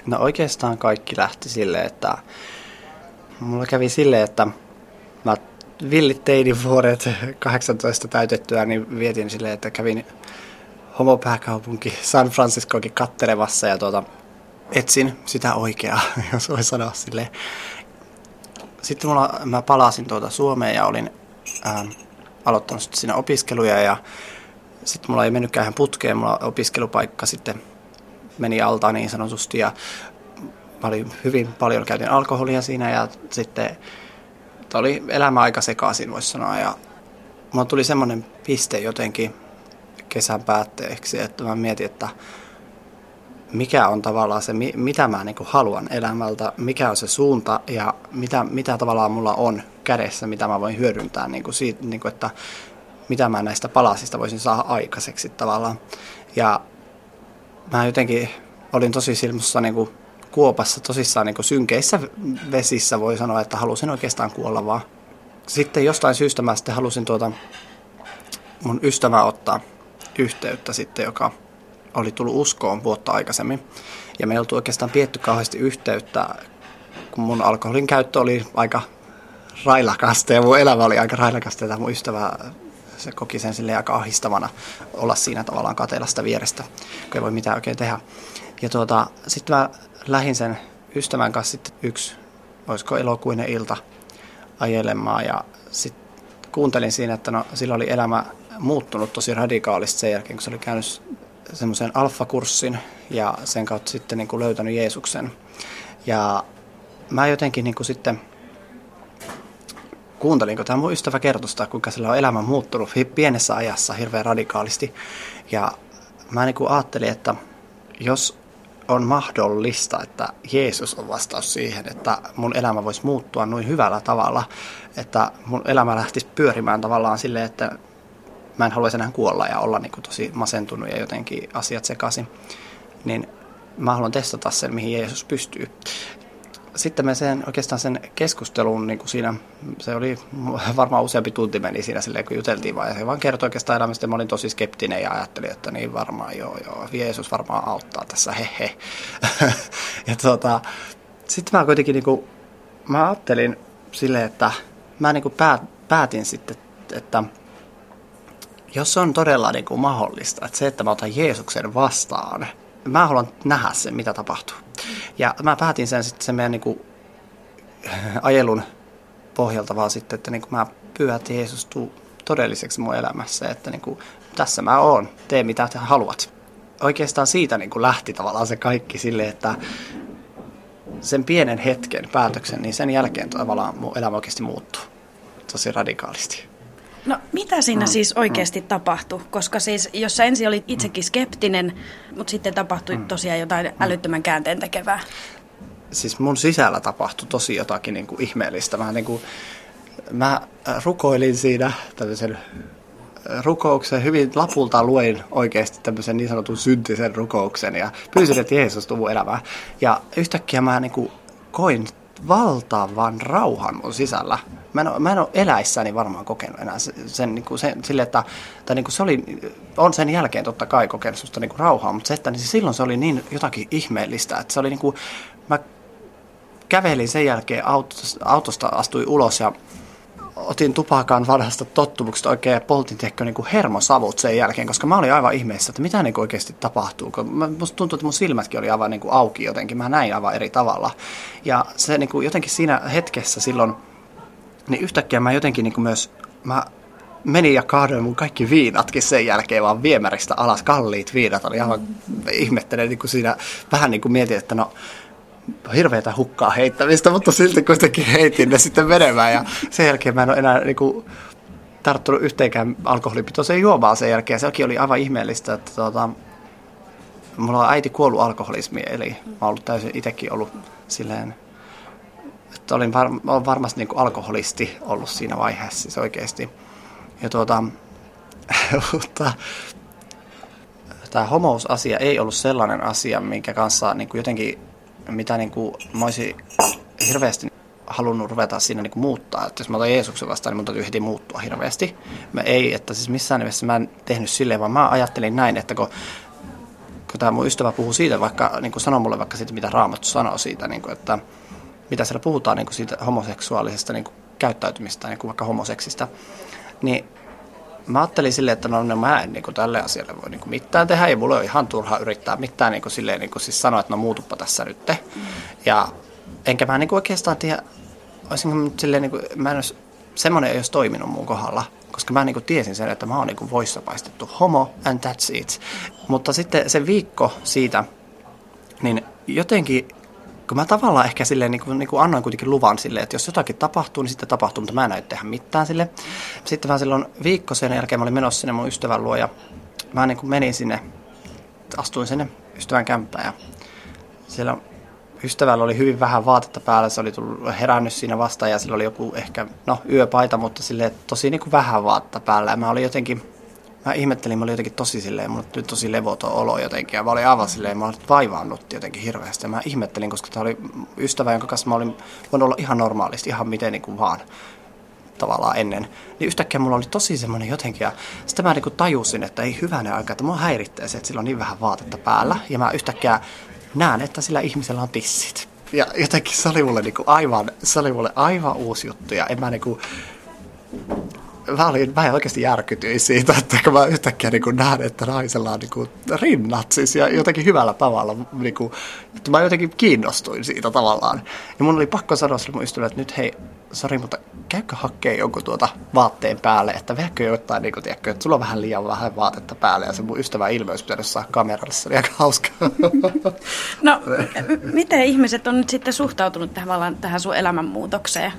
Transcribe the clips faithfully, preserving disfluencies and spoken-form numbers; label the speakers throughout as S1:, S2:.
S1: No oikeastaan kaikki lähti silleen, että mulla kävi silleen, että mä villit teinivuodet kahdeksantoista täytettyä, niin vietin silleen, että kävin homopääkaupunki San Franciscokin kattelemassa ja tuota, etsin sitä oikeaa, jos voi sanoa silleen. Sitten mulla, mä palasin tuota Suomeen ja olin ää, aloittanut sitten siinä opiskeluja ja sitten mulla ei mennytkään ihan putkeen, mulla opiskelupaikka sitten meni alta niin sanotusti ja mä olin hyvin paljon, käytin alkoholia siinä ja sitten oli elämä aika sekaisin, voisi sanoa. Ja mulla tuli semmoinen piste jotenkin kesän päätteeksi, että mä mietin, että mikä on tavallaan se, mitä mä niin kuin haluan elämältä, mikä on se suunta ja mitä, mitä tavallaan mulla on kädessä, mitä mä voin hyödyntää, niin kuin siitä, niin kuin, että mitä mä näistä palasista voisin saada aikaiseksi tavallaan. Ja mä jotenkin olin tosi silmussa niin kuin kuopassa, tosissaan niin kuin synkeissä vesissä, voi sanoa, että halusin oikeastaan kuolla vaan. Sitten jostain syystä mä sitten halusin tuota mun ystävää ottaa yhteyttä sitten, joka oli tullut uskoon vuotta aikaisemmin. Ja me ei oltu oikeastaan pietty kauheasti yhteyttä, kun mun alkoholin käyttö oli aika railakasta ja mun elämä oli aika railakasta. Ja mun ystävä, se koki sen silleen aika ahdistavana olla siinä tavallaan kateella sitä vierestä, kun ei voi mitään oikein tehdä. Ja tuota, sitten mä lähdin sen ystävän kanssa sitten yksi, olisiko elokuinen ilta ajelemaan ja sitten kuuntelin siinä, että no, sillä oli elämä muuttunut tosi radikaalisti sen jälkeen, kun se oli käynyt semmoisen alfakurssin ja sen kautta sitten niin kuin löytänyt Jeesuksen. Ja mä jotenkin niin kuin sitten kuuntelin, kun tämä mun ystävä kertoi sitä, kuinka sillä on elämä muuttunut pienessä ajassa hirveän radikaalisti. Ja mä niin kuin ajattelin, että jos on mahdollista, että Jeesus on vastaus siihen, että mun elämä voisi muuttua noin hyvällä tavalla, että mun elämä lähtisi pyörimään tavallaan silleen, että mä en haluaisi enää kuolla ja olla niin kuin tosi masentunut ja jotenkin asiat sekaisin, niin mä haluan testata sen, mihin Jeesus pystyy. Sitten me sen, oikeastaan sen keskustelun, niin kuin siinä, se oli varmaan useampi tunti meni siinä silleen, kun juteltiin vaan, ja se vaan kertoi oikeastaan elämästä, mä olin tosi skeptinen ja ajattelin, että niin varmaan joo, joo, Jeesus varmaan auttaa tässä, he he. Ja tota, sitten mä kuitenkin, niin kuin, mä ajattelin silleen, että mä niin kuin päät, päätin sitten, että jos on todella niin kuin mahdollista, että se, että mä otan Jeesuksen vastaan, mä haluan nähdä sen, mitä tapahtuu. Ja mä päätin sen sitten sen meidän niin kuin ajelun pohjalta vaan sitten, että niin kuin mä pyydän, että Jeesus tuu todelliseksi mun elämässä, että niin kuin, tässä mä oon, tee mitä haluat. Oikeastaan siitä niin kuin lähti tavallaan se kaikki silleen, että sen pienen hetken päätöksen, niin sen jälkeen tavallaan mun elämä oikeasti muuttuu tosi radikaalisti.
S2: No mitä siinä
S1: mm.
S2: siis oikeasti mm. tapahtui? Koska siis, jos sä ensin olit itsekin skeptinen, mutta sitten tapahtui mm. tosiaan jotain älyttömän käänteen tekevää.
S1: Siis mun sisällä tapahtui tosi jotakin niin kuin ihmeellistä. Mä, niin kuin, mä rukoilin siinä tämmöisen rukouksen, hyvin lapulta luin oikeasti tämmöisen niin sanotun syntisen rukouksen ja pyysin, että Jeesus tuu mun elämään. Ja yhtäkkiä mä niin kuin koin valtavan rauhan mun sisällä. Mä en, ole, mä en ole eläissäni varmaan kokenut enää sen, sen, niin kuin sen sille, että tai niin kuin se oli, on sen jälkeen totta kai kokenut sellaista niin kuin rauhaa, mutta se, että niin silloin se oli niin jotakin ihmeellistä, että se oli niin kuin, mä kävelin sen jälkeen autosta, autosta astuin ulos ja otin tupakan vanhasta tottumuksesta oikein ja poltin tehkö niin kuin hermosavut sen jälkeen, koska mä olin aivan ihmeessä, että mitä niin kuin oikeasti tapahtuu. Musta tuntui, että mun silmätkin oli aivan niin kuin auki jotenkin, mä näin aivan eri tavalla. Ja se niin kuin jotenkin siinä hetkessä silloin, niin yhtäkkiä mä jotenkin niin kuin myös, mä menin ja kaadoin mun kaikki viinatkin sen jälkeen vaan viemäristä alas, kalliit viinat, oli aivan ihmettelen niin kuin siinä, vähän niin kuin mietin, että no, hirveätä hukkaa heittämistä, mutta silti kuitenkin heitin ne sitten menemään ja sen jälkeen mä en ole enää niin kuin, tarttunut yhteenkään alkoholipitoiseen juomaan sen jälkeen. Sekin oli aivan ihmeellistä, että tuota, mulla on äiti kuollut alkoholismiin, eli mä oon ollut täysin itsekin ollut silleen, että olin var, olen varmasti niin kuin alkoholisti ollut siinä vaiheessa siis oikeasti. Ja tuota, mutta tämä homousasia ei ollut sellainen asia, minkä kanssa niin kuin jotenkin mitä niin kuin, mä olisin hirveästi halunnut ruveta siinä niin kuin muuttaa. Että jos mä otan Jeesuksen vastaan, niin mun täytyy heti muuttua hirveästi. Mä ei, että siis missään nimessä mä en tehnyt silleen, vaan mä ajattelin näin, että kun kun tämä mun ystävä puhuu siitä, vaikka niin kuin sanoo mulle vaikka siitä, mitä Raamattu sanoo siitä, niin kuin, että mitä siellä puhutaan niin kuin siitä homoseksuaalisesta niin kuin käyttäytymistä, niin kuin vaikka homoseksistä, niin mä ajattelin silleen, että no, no mä en niin kuin tälle asialle voi niin kuin mitään tehdä, ja mulla on ihan turha yrittää mitään niin kuin silleen, niin kuin siis sanoa, että no muutuppa tässä nyt. Mm. Ja enkä mä niin kuin oikeastaan tiedä, olisinko mä nyt silleen, niin kuin, mä en olisi, semmoinen ei olisi toiminut mun kohdalla, koska mä niin kuin tiesin sen, että mä oon niin kuin voissa paistettu homo, and that's it. Mutta sitten se viikko siitä, niin jotenkin, kun mä tavallaan ehkä silleen, niin kuin, niin kuin annoin kuitenkin luvan silleen, että jos jotakin tapahtuu, niin sitten tapahtuu, mutta mä en näy tehdä mitään sille. Sitten mä silloin viikko sen jälkeen mä olin menossa sinne mun ystävän luo ja mä niin kuin menin sinne, astuin sinne ystävän kämppään ja siellä ystävällä oli hyvin vähän vaatetta päällä, se oli tullut herännyt siinä vastaan ja sillä oli joku ehkä, no yöpaita, mutta silleen tosi niin kuin vähän vaatetta päällä ja mä olin jotenkin, mä ihmettelin, mä olin jotenkin tosi silleen, mulla oli tosi levoton olo jotenkin ja mä olin aivan silleen, mä olin vaivaannut jotenkin hirveästi ja mä ihmettelin, koska tämä oli ystävä, jonka kanssa mä olin voinut olla ihan normaalisti, ihan miten niin kuin vaan tavallaan ennen. Niin yhtäkkiä mulla oli tosi semmoinen jotenkin ja sitten mä niin kuin tajusin, että ei hyvänen aika, että mua häiritsee se, että sillä on niin vähän vaatetta päällä ja mä yhtäkkiä näen, että sillä ihmisellä on tissit. Ja jotenkin se oli mulle, niin kuin aivan, se oli mulle aivan uusi juttu ja en mä niin kuin, Mä, olin, mä oikeasti järkytyin siitä, että kun mä yhtäkkiä niin näen, että naisella on niin rinnat siis, ja jotenkin hyvällä tavalla, niin kuin, että mä jotenkin kiinnostuin siitä tavallaan. Ja mun oli pakko sanoa sille mun ystävälle, että nyt hei, sori, mutta käykö hakkeen jonkun tuota vaatteen päälle, että veäkö jotain, niin kuin, tiedätkö, että sulla on vähän liian vähän vaatetta päälle, ja se mun ystävä ilmeys pitänyt saa kameralle, se oli aika hauskaa.
S2: No, miten ihmiset on nyt sitten suhtautunut tähän, tähän sun elämänmuutokseen?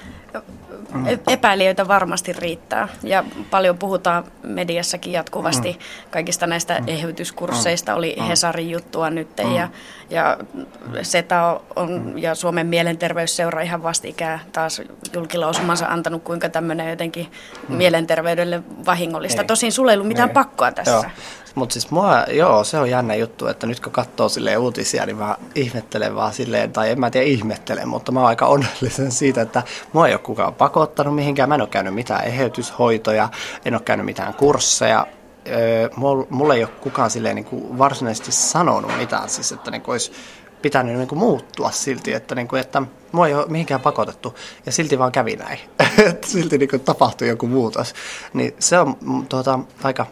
S2: Epäilijöitä varmasti riittää ja paljon puhutaan mediassakin jatkuvasti mm. kaikista näistä mm. eheytyskursseista. Oli mm. Hesarin juttua nyt mm. ja, ja SETA on, ja Suomen mielenterveysseura ihan vastikään taas julkilausumansa antanut, kuinka tämmöinen jotenkin mm. mielenterveydelle vahingollista. Ei. Tosin sulla ei ollut mitään ei. pakkoa tässä. Joo.
S1: Mutta siis mua, joo, se on jännä juttu, että nyt kun katsoo silleen uutisia, niin mä ihmettelen vaan silleen, tai en mä tiedä ihmettelen, mutta mä oon aika onnellisen siitä, että mua ei ole kukaan pakottanut mihinkään. Mä en ole käynyt mitään eheytyshoitoja, en ole käynyt mitään kursseja. Öö, mulle ei ole kukaan silleen niin kuin varsinaisesti sanonut mitään, siis että niin kuin olisi pitänyt niin kuin muuttua silti, että, niin kuin, että mua ei ole mihinkään pakotettu ja silti vaan kävi näin. Silti niin kuin tapahtui joku muutos. Niin se on tuota, aika...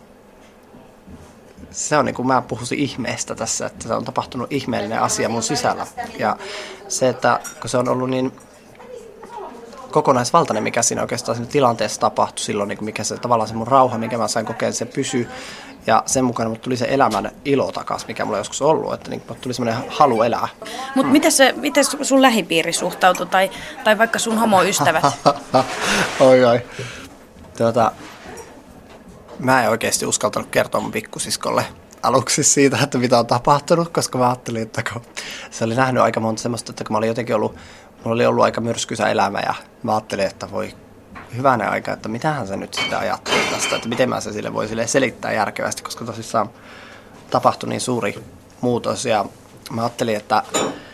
S1: Se on niin kuin mä puhuisin ihmeestä tässä, että se on tapahtunut ihmeellinen asia mun sisällä. Ja se, että kun se on ollut niin kokonaisvaltainen, mikä siinä oikeastaan siinä tilanteessa tapahtui silloin, niin kuin mikä se tavallaan se mun rauha, mikä mä sain kokea, se pysyi. Ja sen mukana mut tuli se elämän ilo takaisin, mikä mulla joskus ollut, että niin mut tuli semmoinen halu elää.
S2: Mutta mm. miten, se, miten sun lähipiiri suhtautui tai, tai vaikka sun homoystävät?
S1: oi oi. Tuota... Mä en oikeasti uskaltanut kertoa mun pikkusiskolle aluksi siitä, että mitä on tapahtunut, koska mä ajattelin, että kun se oli nähnyt aika monta semmoista, että kun mä olin jotenkin ollut, mulla oli ollut aika myrskyisä elämä ja mä ajattelin, että voi hyvänä aika, että mitähän se nyt sitä ajattelee tästä, että miten mä se sille voi sille selittää järkevästi, koska tosissaan tapahtui niin suuri muutos ja mä ajattelin, että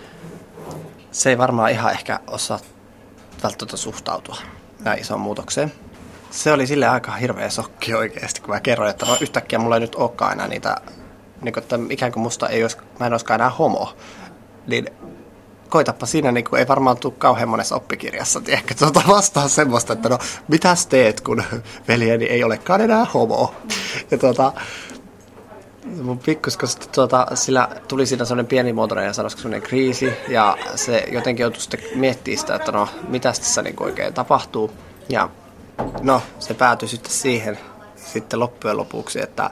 S1: se ei varmaan ihan ehkä osaa välttämättä suhtautua näin isoon muutokseen. Se oli sille aika hirveä shokki oikeasti, kun mä kerroin, että no yhtäkkiä mulla ei nyt olekaan enää niitä, niin kuin, että ikään kuin musta ei olisi, mä en olisikaan enää homo. Niin koitappa siinä, niin kuin, ei varmaan tule kauhean monessa oppikirjassa, ehkä tuota vastaan semmoista, että no mitäs teet, kun veljeni ei olekaan enää homo. Ja tuota, mun pikkuskosta tuota, sillä tuli siinä sellainen pienimuotoinen ja sanoisiko sellainen kriisi, ja se jotenkin joutui sitten miettimään sitä, että no mitäs tässä niin kuin oikein tapahtuu. Ja no, se päätyi sitten siihen sitten loppujen lopuksi, että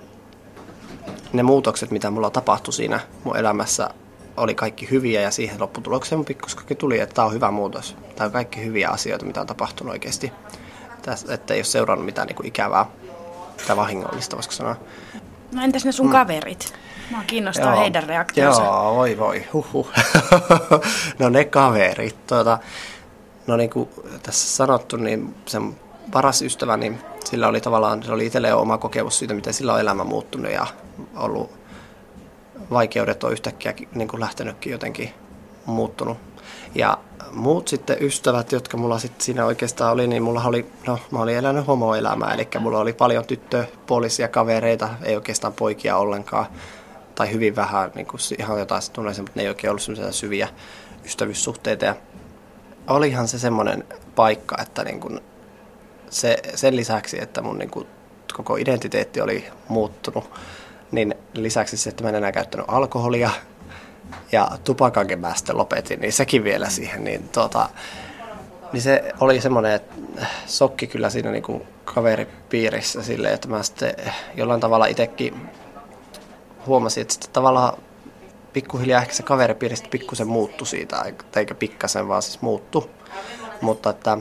S1: ne muutokset, mitä mulla tapahtui siinä mun elämässä, oli kaikki hyviä ja siihen lopputulokseen mun pikkuskokin tuli, että tämä on hyvä muutos. Tämä on kaikki hyviä asioita, mitä on tapahtunut oikeasti. Tästä, että ei ole seurannut mitään niin kuin ikävää tai vahingollista, voisiko sanoa.
S2: No entäs ne sun mm. kaverit? Mua kiinnostaa joo, heidän reaktionsa.
S1: Joo, voi voi, huhhuh. No ne kaverit, tuota... No niin kuin tässä sanottu, niin sen paras ystävä, niin sillä oli tavallaan, se oli itselleen oma kokemus siitä, miten sillä on elämä muuttunut ja ollut vaikeudet on yhtäkkiä niin kuin lähtenytkin jotenkin muuttunut. Ja muut sitten ystävät, jotka mulla sitten siinä oikeastaan oli, niin mulla oli, no mä olin elänyt homoelämää, eli mulla oli paljon tyttöpuolisia kavereita, ei oikeastaan poikia ollenkaan. tai hyvin vähän niin kuin ihan jotain tunneisia, mutta ne ei oikein ollut semmoisia syviä ystävyyssuhteita. Ja olihan se semmoinen paikka, että niin kuin se, sen lisäksi, että mun niin kuin koko identiteetti oli muuttunut, niin lisäksi se, että mä en enää käyttänyt alkoholia ja tupakankin mä sitten lopetin, niin sekin vielä siihen. Niin, tuota, niin se oli semmoinen että sokki kyllä siinä niin kuin kaveripiirissä silleen, että mä sitten jollain tavalla itsekin huomasin, että sitten tavallaan pikkuhiljaa ehkä se kaveripiiristä pikkusen muuttui siitä, eikä pikkasen vaan siis muuttu. Mutta että,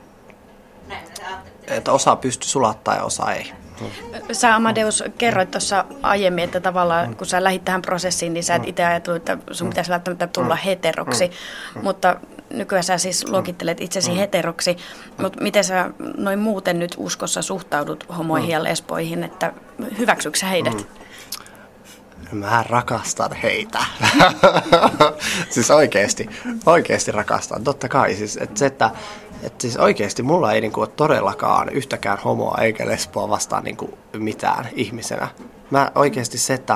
S1: että osa pystyi sulattaa ja osa ei.
S2: Sä Amadeus kerroit tuossa aiemmin, että tavallaan kun sä lähdit tähän prosessiin, niin sä et itse ajatellut, että sun pitäisi välttämättä tulla heteroksi, mutta nykyään sä siis luokittelet itsesi heteroksi, mutta miten sä noin muuten nyt uskossa suhtaudut homoihin ja lesboihin, että hyväksyksä sä heidät?
S1: Mä rakastan heitä. Siis oikeesti, oikeesti rakastan, totta kai. Siis, että se, että, että siis oikeesti mulla ei niinku ole todellakaan yhtäkään homoa eikä lesboa vastaan niinku mitään ihmisenä. Mä oikeesti se, että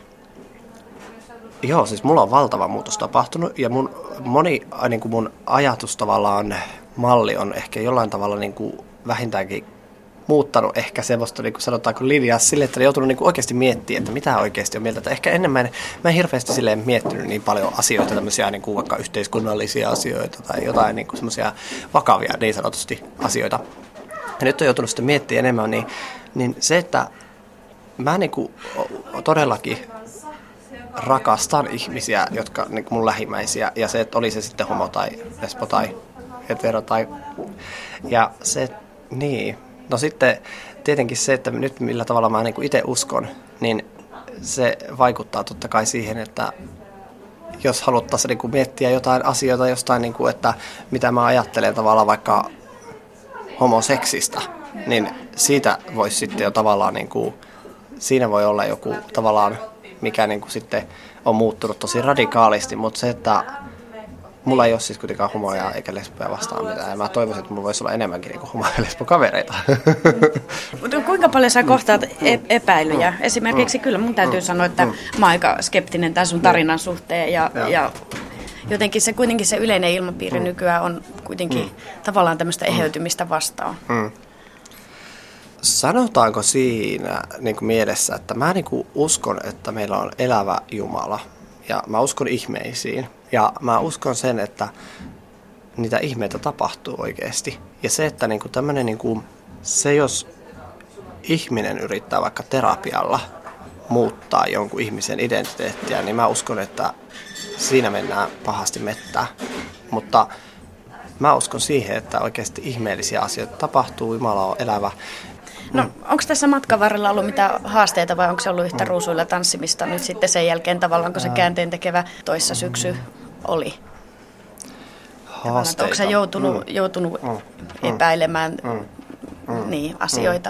S1: joo, siis mulla on valtava muutos tapahtunut ja mun, moni niinku mun ajatus tavallaan malli on ehkä jollain tavalla niinku vähintäänkin muuttanut ehkä semmoista, niin kuin sanotaanko linjaa sille, että on joutunut niin kuin oikeasti miettimään, että mitä oikeasti on mieltä. Että ehkä ennen mä en, mä en hirveästi silleen miettinyt niin paljon asioita, tämmöisiä niin kuin vaikka yhteiskunnallisia asioita tai jotain niin kuin semmoisia vakavia niin sanotusti asioita. Ja nyt on joutunut sitten miettimään enemmän, niin, niin se, että mä niin kuin todellakin rakastan ihmisiä, jotka niin kuin mun lähimmäisiä, ja se, että oli se sitten homo tai lesbo tai hetero tai... Ja se, niin... No sitten tietenkin se, että nyt millä tavalla mä niin itse uskon, niin se vaikuttaa totta kai siihen, että jos haluttaisiin niin kuin miettiä jotain asioita jostain, niin kuin, että mitä mä ajattelen tavallaan vaikka homoseksistä, niin siitä voisi sitten jo tavallaan, niin kuin, siinä voi olla joku tavallaan, mikä niin kuin sitten on muuttunut tosi radikaalisti, mutta se, että mulla ei ole siis kuitenkaan homoja eikä lesboja vastaan mitään. Ja mä toivoisin, että mulla voisi olla enemmänkin niin homo- ja lesbokavereita.
S2: Mutta kuinka paljon sä kohtaat e- epäilyjä? Esimerkiksi kyllä mun täytyy sanoa, että mä oon aika skeptinen tämän sun tarinan suhteen. Ja, ja jotenkin se kuitenkin se yleinen ilmapiiri nykyään on kuitenkin tavallaan tämmöistä eheytymistä vastaan. Mm.
S1: Sanotaanko siinä niin kuin mielessä, että mä niin kuin uskon, että meillä on elävä Jumala. Ja mä uskon ihmeisiin. Ja mä uskon sen, että niitä ihmeitä tapahtuu oikeasti. Ja se, että niinku tämmönen, niinku, se jos ihminen yrittää vaikka terapialla muuttaa jonkun ihmisen identiteettiä, niin mä uskon, että siinä mennään pahasti mettään. Mutta mä uskon siihen, että oikeasti ihmeellisiä asioita tapahtuu, Jumala on elävä.
S2: No, onko tässä matkan varrella ollut mitään haasteita vai onko se ollut yhtä ruusuilla tanssimista nyt sitten sen jälkeen tavallaan, kun se käänteen tekevä toissa syksy oli?
S1: Haasteita.
S2: Onko sä joutunut, mm. joutunut mm. epäilemään mm. Mm. Niin, asioita?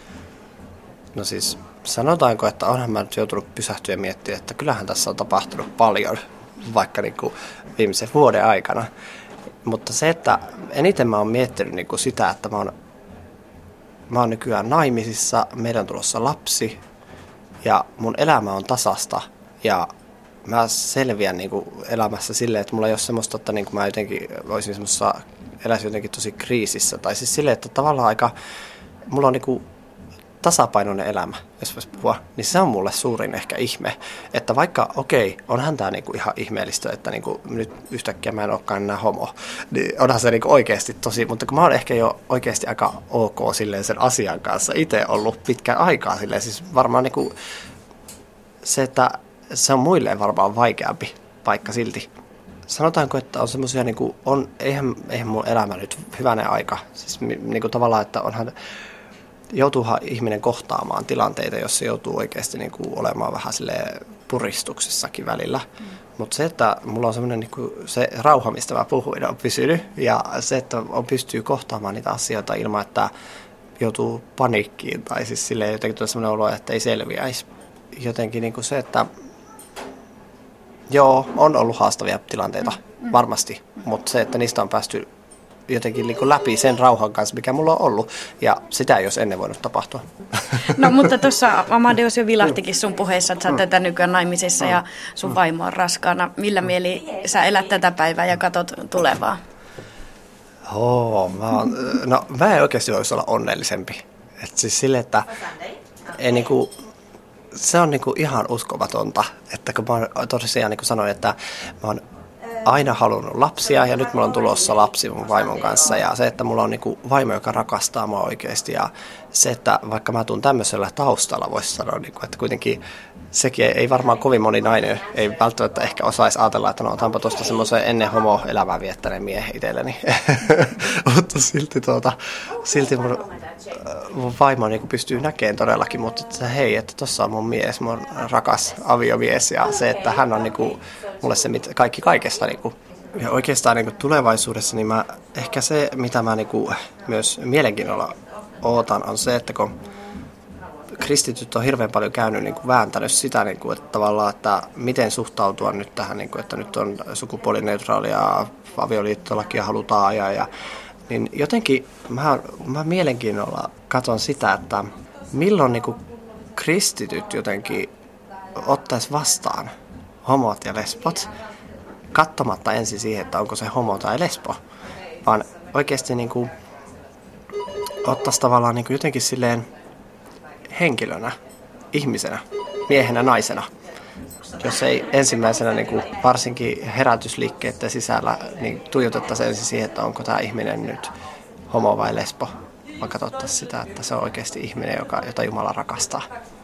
S1: No siis sanotaanko, että onhan mä nyt joutunut pysähtyä ja miettiä, että kyllähän tässä on tapahtunut paljon, vaikka niin kuin viimeisen vuoden aikana. Mutta se, että eniten mä oon miettinyt niin kuin sitä, että mä oon Mä oon nykyään naimisissa, meidän on tulossa lapsi ja mun elämä on tasasta ja mä selviän niin kuin elämässä silleen, että mulla ei ole semmoista, että niin kuin mä jotenkin olisin semmoisessa, eläisin jotenkin tosi kriisissä. Tai siis silleen, että tavallaan aika, mulla on niin kuin tasapainoinen elämä, jos voisi puhua, niin se on mulle suurin ehkä ihme. Että vaikka, okei, onhan tämä niinku ihan ihmeellistä, että niinku nyt yhtäkkiä mä en olekaan enää homo, niin onhan se niinku oikeasti tosi, mutta kun mä oon ehkä jo oikeasti aika ok silleen sen asian kanssa itse ollut pitkän aikaa silleen, siis varmaan niinku se, että se on muille varmaan vaikeampi paikka silti. Sanotaanko, että on semmoisia, niinku, on, eihän, eihän mun elämä nyt hyvänen aika, siis niinku tavallaan, että onhan joutuuhan ihminen kohtaamaan tilanteita, jossa joutuu oikeasti niin kuin olemaan vähän puristuksessakin välillä. Mm. Mutta se, että mulla on semmoinen niin kuin se rauha, mistä mä puhuin, on pysynyt. Ja se, että on pystyy kohtaamaan niitä asioita ilman, että joutuu paniikkiin. Tai siis silleen jotenkin tulee semmoinen olo, että ei selviäisi. Jotenkin niin kuin se, että joo, on ollut haastavia tilanteita, mm. varmasti. Mutta se, että niistä on päästy jotenkin niin kuin läpi sen rauhan kanssa, mikä mulla on ollut. Ja sitä ei olisi ennen voinut tapahtua.
S2: No mutta tuossa Amadeus jo vilahtikin sun puheessa, että sä oot tätä nykyään naimisissa ja sun vaimo on raskaana. Millä mieli sä elät tätä päivää ja katot tulevaa?
S1: Oo, mä oon, no mä en oikeasti voisi olla onnellisempi. Et siis sille, että ei niinku, se on niinku ihan uskomatonta, että kun mä oon tosiaan niin kuin sanoin, että mä oon aina halunnut lapsia ja nyt mulla on tulossa lapsi mun vaimon kanssa ja se, että mulla on niinku vaimo, joka rakastaa mua oikeasti ja se, että vaikka mä tuun tämmöisellä taustalla, voisi sanoa, niinku, että kuitenkin sekin ei varmaan kovin moni nainen, ei välttämättä ehkä osaisi ajatella, että no otanpa tuosta semmoisen ennen homo-elämää viettäneen miehen itselleni. Mutta silti, tuota, silti mun, mun vaimo niin pystyy näkemään todellakin, mutta että hei, että tuossa on mun mies, mun rakas aviomies ja se, että hän on niin kuin, mulle se kaikki kaikesta. Niin kuin. Ja oikeastaan niin kuin tulevaisuudessa, niin mä, ehkä se, mitä mä niin kuin myös mielenkiinnolla ootan, on se, että kun kristityt on hirveän paljon käynyt niin kuin vääntänyt sitä, niin kuin, että tavallaan, että miten suhtautua nyt tähän, niin kuin, että nyt on sukupuolineutraalia avioliittolakia halutaan ajaa. Ja, niin jotenkin mä, mä mielenkiinnolla katson sitä, että milloin niin kuin kristityt jotenkin ottaisi vastaan homot ja lesbot, katsomatta ensin siihen, että onko se homo tai lesbo, vaan oikeasti niin kuin ottaisi tavallaan niin kuin jotenkin silleen henkilönä, ihmisenä, miehenä, naisena. Jos ei ensimmäisenä niin kuin varsinkin herätysliikkeiden sisällä niin tuijotettaisiin ensin siihen, että onko tämä ihminen nyt homo vai lesbo, vaan katsottaisiin sitä, että se on oikeasti ihminen, joka, jota Jumala rakastaa.